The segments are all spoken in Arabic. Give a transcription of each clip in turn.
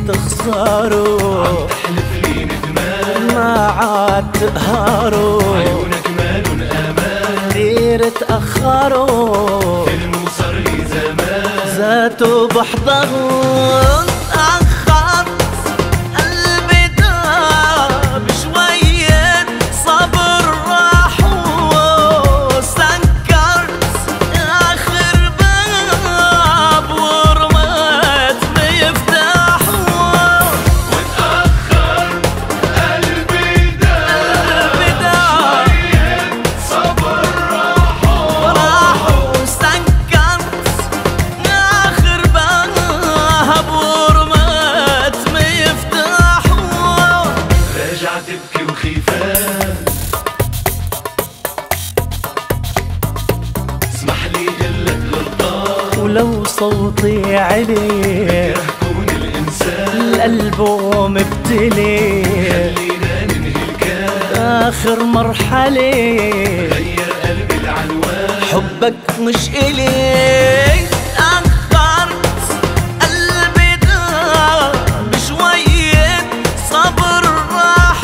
تخسروا، عم تحلف لي ندمان ما عاد تقهروا، عيونك مالن امان كتير تأخروا، فيلم وصار لي زمان ذاته بحضر. تأخرت قلبي داب شوية صبر راح وسكرت آخر باب ورمت مفتاحه. وتأخر قلبي داب شوية صبر راح وسكرت آخر باب ورمت مفتاحه. راجع تبكي وخيفان اسمح لي قلك غلطان ولو صوتي عليه كون الإنسان القلب مبتلي، خلينا ننهي الكلام آخر مرحلة غير قلبي العنوان حبك مش إلي. تأخرت قلبي داب بشوية صبر راح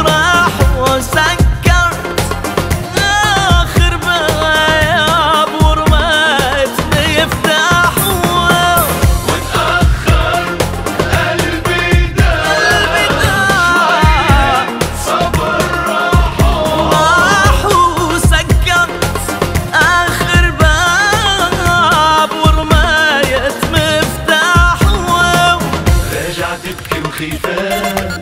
وسكرت آخر باب ورمت مفتاحه. وتأخر قلبي داب صبر راح وسكرت آخر باب ورميت مفتاحه. راجع تبكي وخيفان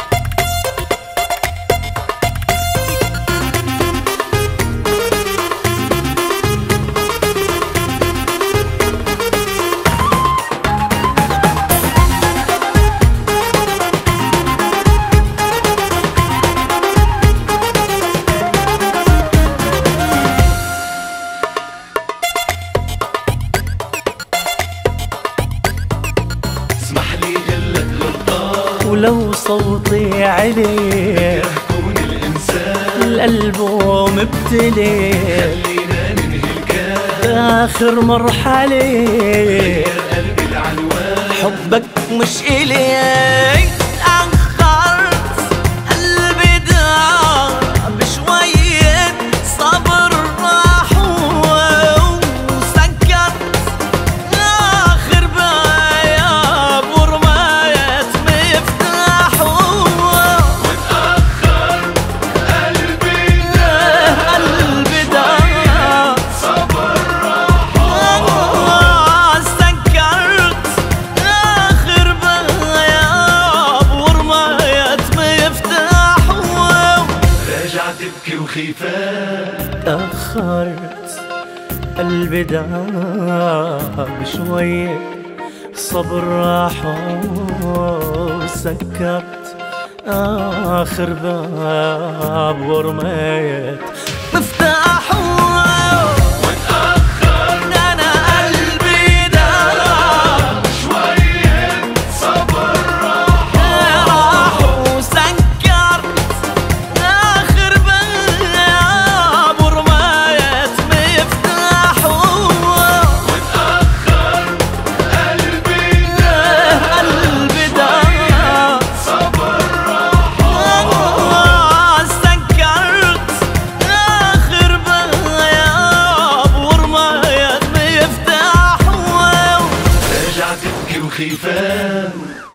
اسمح لي قلك غلطان ولو صوتي عليه كون الإنسان القلب مبتلي، خلينا ننهي الكلام آخر مرحلة غير قلبي العنوان حبك مش إلي. تأخرت قلبي داب بشوية صبر راح وسكرت آخر باب ورميت مفتاحه. وتأخر قلبي قلبي داب صبر سكرت آخر باب ورميت مفتاحه. راجع تبكي وخيفان تأخرت قلبي داب شوية صبر راح وسكرت آخر باب ورميت مفتاحه. وتأخر أنا قلبي داب شوية صبر راح وسكرت آخر باب ورميت مفتاحه. وتأخر قلبي قلبي داب صبر سكرت آخر باب ورميت مفتاحه. راجع تبكي وخيفان